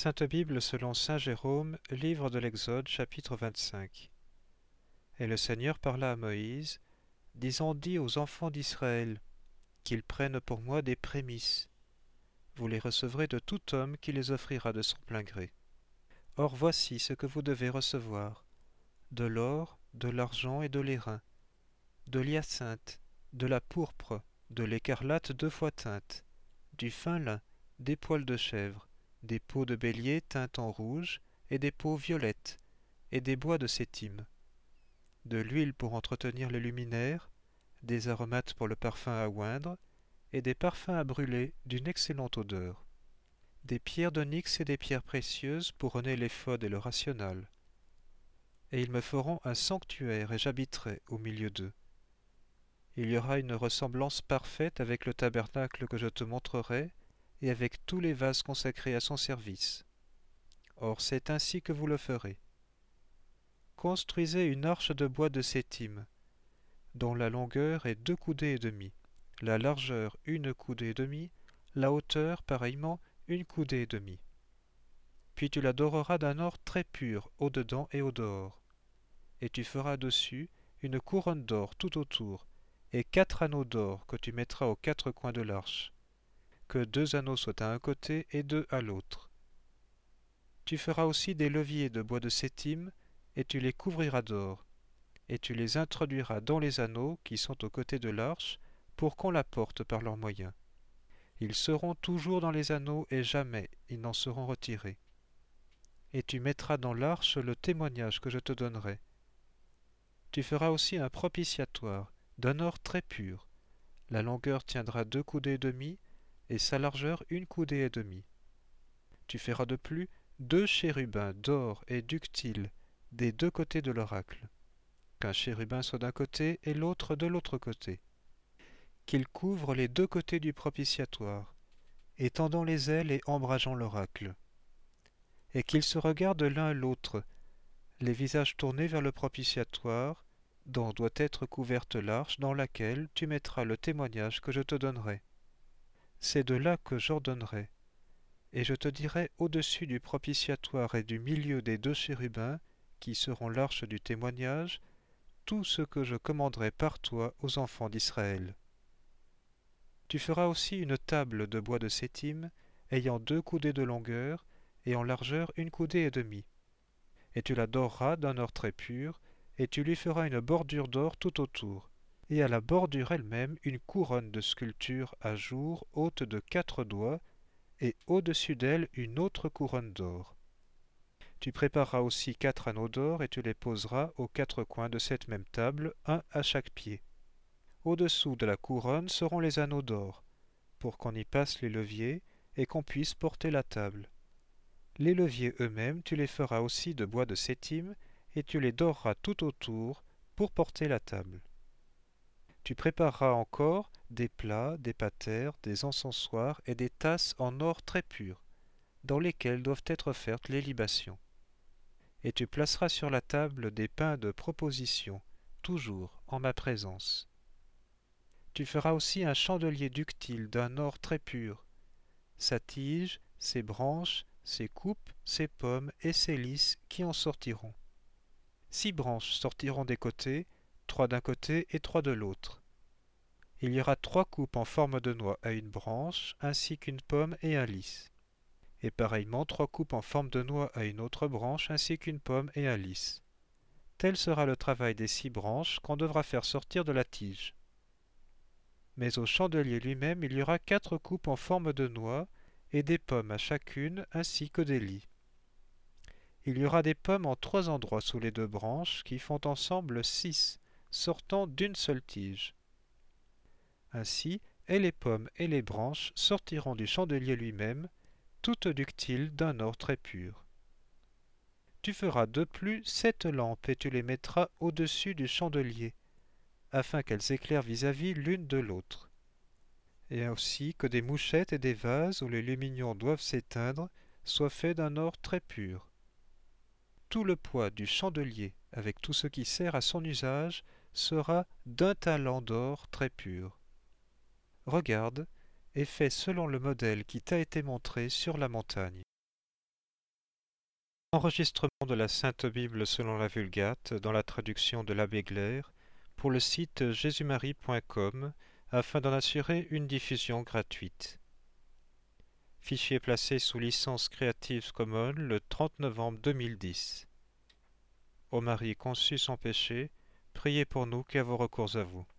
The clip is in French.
Sainte Bible selon saint Jérôme, livre de l'Exode, chapitre 25. Et le Seigneur parla à Moïse, disant: Dis aux enfants d'Israël qu'ils prennent pour moi des prémices. Vous les recevrez de tout homme qui les offrira de son plein gré. Or voici ce que vous devez recevoir: de l'or, de l'argent et de l'airain, de l'hyacinthe, de la pourpre, de l'écarlate 2 fois teinte, du fin lin, des poils de chèvre, des peaux de bélier teintes en rouge et des peaux violettes, et des bois de sétime, de l'huile pour entretenir les luminaires, des aromates pour le parfum à oindre, et des parfums à brûler d'une excellente odeur, des pierres d'onyx et des pierres précieuses pour orner l'éphod et le rational. Et ils me feront un sanctuaire, et j'habiterai au milieu d'eux. Il y aura une ressemblance parfaite avec le tabernacle que je te montrerai, et avec tous les vases consacrés à son service. Or c'est ainsi que vous le ferez. Construisez une arche de bois de sétime, dont la longueur est 2 coudées et demie, la largeur 1 coudée et demie, la hauteur pareillement 1 coudée et demie. Puis tu la doreras d'un or très pur au dedans et au dehors, et tu feras dessus une couronne d'or tout autour, et 4 anneaux d'or que tu mettras aux 4 coins de l'arche, que 2 anneaux soient à un côté et 2 à l'autre. Tu feras aussi des leviers de bois de sétime, et tu les couvriras d'or, et tu les introduiras dans les anneaux qui sont aux côtés de l'arche, pour qu'on la porte par leurs moyens. Ils seront toujours dans les anneaux, et jamais ils n'en seront retirés. Et tu mettras dans l'arche le témoignage que je te donnerai. Tu feras aussi un propitiatoire, d'un or très pur. La longueur tiendra 2 coudées et demie, et sa largeur 1 coudée et demie. Tu feras de plus 2 chérubins d'or et ductiles des 2 côtés de l'oracle, qu'un chérubin soit d'un côté et l'autre de l'autre côté, qu'ils couvrent les 2 côtés du propitiatoire, étendant les ailes et ombrageant l'oracle, et qu'ils se regardent l'un l'autre, les visages tournés vers le propitiatoire, dont doit être couverte l'arche dans laquelle tu mettras le témoignage que je te donnerai. C'est de là que j'ordonnerai. Et je te dirai au-dessus du propitiatoire et du milieu des 2 chérubins, qui seront l'arche du témoignage, tout ce que je commanderai par toi aux enfants d'Israël. Tu feras aussi une table de bois de sétime, ayant 2 coudées de longueur, et en largeur 1 coudée et demie. Et tu la doreras d'un or très pur, et tu lui feras une bordure d'or tout autour, et à la bordure elle-même une couronne de sculpture à jour haute de 4 doigts, et au-dessus d'elle une autre couronne d'or. Tu prépareras aussi 4 anneaux d'or, et tu les poseras aux 4 coins de cette même table, un à chaque pied. Au-dessous de la couronne seront les anneaux d'or, pour qu'on y passe les leviers, et qu'on puisse porter la table. Les leviers eux-mêmes, tu les feras aussi de bois de sétime, et tu les doreras tout autour, pour porter la table. Tu prépareras encore des plats, des patères, des encensoirs et des tasses en or très pur, dans lesquelles doivent être offertes les libations. Et tu placeras sur la table des pains de proposition, toujours en ma présence. Tu feras aussi un chandelier ductile d'un or très pur, sa tige, ses branches, ses coupes, ses pommes et ses lys qui en sortiront. 6 branches sortiront des côtés, 3 d'un côté et 3 de l'autre. Il y aura 3 coupes en forme de noix à une branche, ainsi qu'une pomme et un lys. Et pareillement 3 coupes en forme de noix à une autre branche, ainsi qu'une pomme et un lys. Tel sera le travail des 6 branches qu'on devra faire sortir de la tige. Mais au chandelier lui-même, il y aura 4 coupes en forme de noix, et des pommes à chacune, ainsi que des lys. Il y aura des pommes en 3 endroits sous les 2 branches, qui font ensemble 6, sortant d'une seule tige. Ainsi, et les pommes et les branches sortiront du chandelier lui-même, toutes ductiles d'un or très pur. Tu feras de plus 7 lampes, et tu les mettras au-dessus du chandelier, afin qu'elles éclairent vis-à-vis l'une de l'autre. Et aussi que des mouchettes et des vases où les lumignons doivent s'éteindre soient faits d'un or très pur. Tout le poids du chandelier, avec tout ce qui sert à son usage, sera d'1 talent d'or très pur. Regarde, et fais selon le modèle qui t'a été montré sur la montagne. Enregistrement de la Sainte Bible selon la Vulgate dans la traduction de l'abbé Glaire pour le site jésusmarie.com afin d'en assurer une diffusion gratuite. Fichier placé sous licence Creative Commons le 30 novembre 2010. Ô Marie conçue sans péché, priez pour nous qui avons recours à vous.